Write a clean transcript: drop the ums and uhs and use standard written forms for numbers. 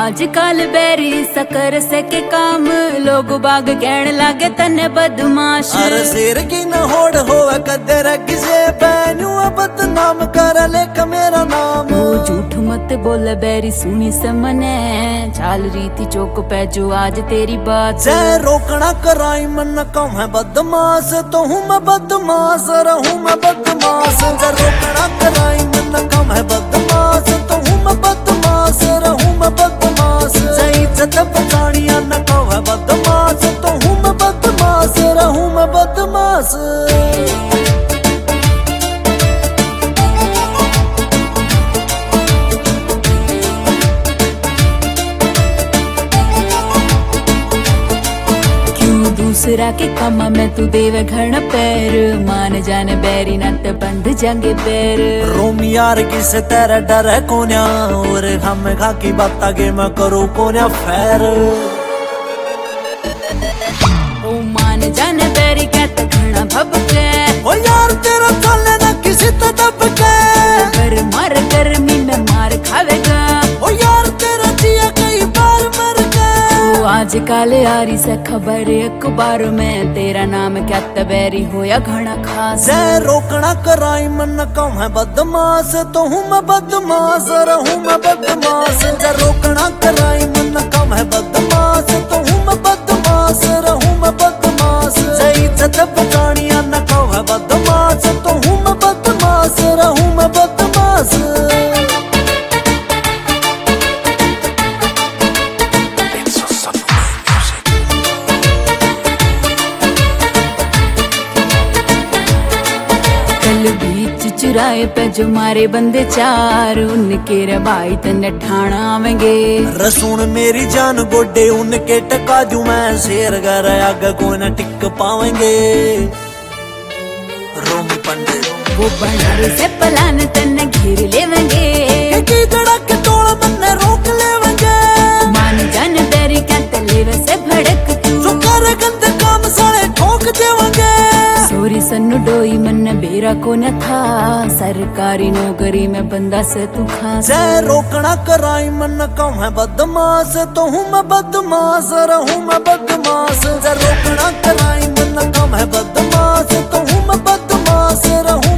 आजकल बैरी सकर से के काम लोग बाग कहण लागे तने बदमाश। अरे शेर की न होड़ होवे कदे रग से बैनू बदनाम कर ले मेरा नाम। वो झूठ मत बोल बैरी सुनी समने चाल रीति चौक पे जो आज तेरी बात से रोकना कराई मन कहूँ है बदमाश तो हूँ मैं बदमाश रहूँ मैं बदमाश। से रोकना कराई मन कहूँ है बदमाश तो हूँ मैं बदमाश रहूँ मैं बदमाश। से इज्जत बचानिया न कहूँ है बदमाश तो हूँ मैं बदमाश रहूँ मैं बदमाश। दूसरा के कमा में तू देवे घण पैर मान जाने बैरी नत बंद जंगे पैर। रोमी यार किसे तेरा डर है कोन्या और हम खा की बात आगे मैं करूँ कोन्या फैर। ओ मान जाने बैरी कहते घना भबके ओ यार तेरा चलने ना किसी तो दब के कर मार गर्मी में मार खावेगा। ओ यार तेरा जिया कई बार मर गया। आजकल यारी से खबर अखबार में तेरा नाम क्या तबेरी हो या घना खास। से रोकना कराई मन कहूँ है बदमाश तो हूँ मैं बदमाश रहूँ मैं बदमाश। से रोकना कराई मन कहूँ है बदमाश तो हूँ मैं बदमाश रहूँ मैं बदमाश। से इज्जत बचानिया न कहूँ है बदमाश तो हूँ मैं बदमाश रहूँ मैं बदमाश। बीच चुराए पे जो मारे बंदे चार उनके रे भाई तने ठाणा आवेंगे। रसून मेरी जान गोडे उनके टका जू मैं शेर घर आगे को न टिक पावेंगे। रोमी पंडे वो बनारे से पलान तने घेर लेवेंगे की धड़क तोड़ मन्ने रोक लेवेंगे। मान जान बैरी कहते लेवे से भड़क तू जो कर गंदे काम सारे ठोक देवेंगे। सोरी सन्नु डोई मन बेरा को न था सरकारी नौकरी में बंदा से तू खास। से रोकना कराई मन कहूँ है बदमाश तो हूँ मैं बदमाश रहूँ मैं बदमाश। से रोकना कराई मन कहूँ है बदमाश तो हूँ मैं बदमाश रहूँ